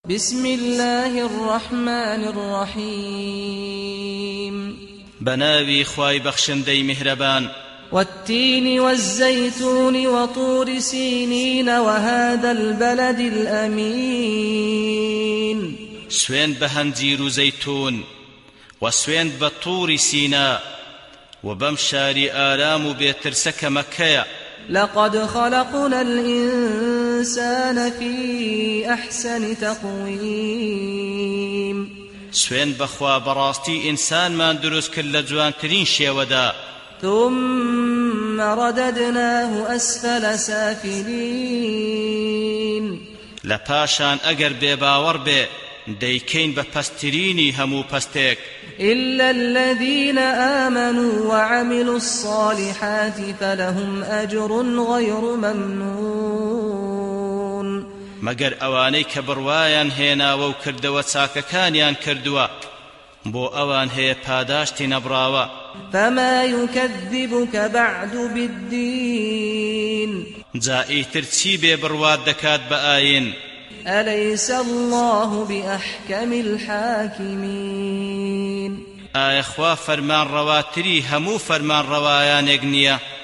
بسم الله الرحمن الرحيم بناوي خواي بخشندي مهربان والتين والزيتون وطور سينين وهذا البلد الأمين سوين بهنزير زيتون وسوين بطور سيناء وبمشاري آلام بيترسك مكيا لقد خلقنا الإنسان في أحسن تقويم سوين بخوا براستي إنسان ما ندرس كل جوان ترين شيودا ثم رددناه أسفل سافلين لپاشان اگر بباور بي ديكين بپستريني همو پستيك إلا الذين آمنوا وعملوا الصالحات فلهم أجر غير ممنون مگر اواني كبروايان هينا وكردوا تساككانيان كردوا بو اوان هي پاداشتي نبراوا فما يكذبك بعد بالدين جائي ترتسي ببرواد دكات بآين أليس الله بأحكم الحاكمين آي اخوا فرمان رواتري همو فرمان روايان اغنيا